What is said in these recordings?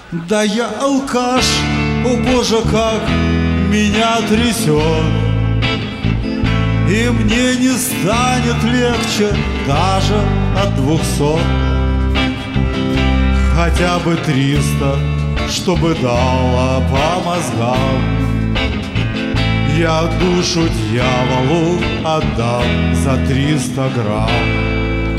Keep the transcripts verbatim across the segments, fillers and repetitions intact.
Да я алкаш, о боже, как меня трясет, и мне не станет легче даже от двухсот. Хотя бы триста, чтобы дало по мозгам. Я душу дьяволу отдам за триста грамм.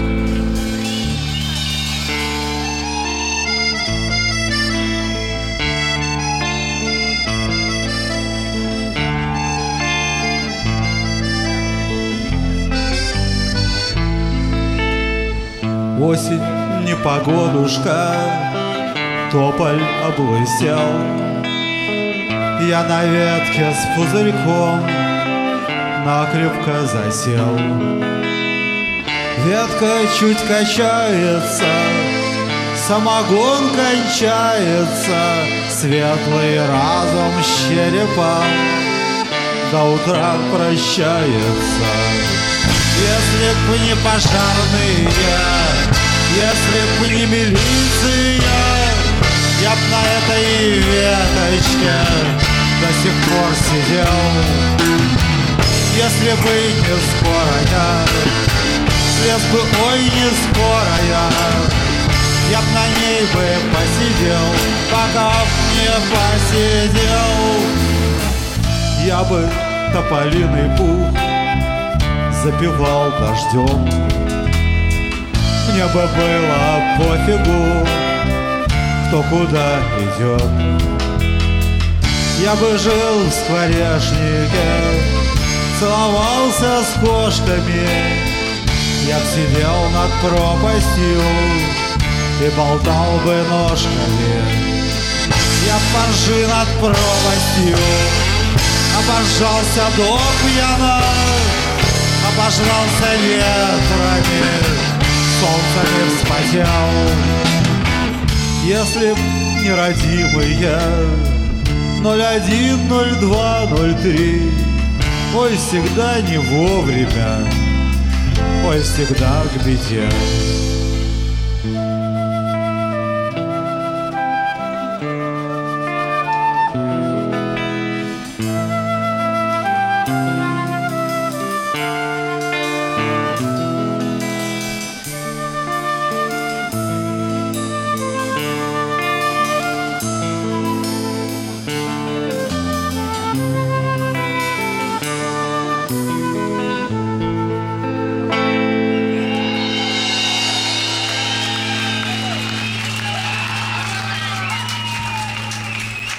Осень, непогодушка, тополь облысел. Я на ветке с пузырьком накрепко засел. Ветка чуть качается, самогон кончается, светлый разум с черепом до утра прощается. Если б не пожарные, если б не милиция, я б на этой веточке до сих пор сидел. Если бы не скорая, слез бы, ой, не скорая, я б на ней бы посидел, пока б не посидел. Я бы тополиный пух запивал дождем. Мне бы было пофигу, кто куда идет. Я бы жил в скворечнике, целовался с кошками. Я б сидел над пропастью и болтал бы ножками. Я б поржи над пропастью обожжался до пьяна, обожрался ветрами, солнцами вспотел. Если б не родимые ноль один, ноль два, ноль три, ой, всегда не вовремя, ой, всегда к беде.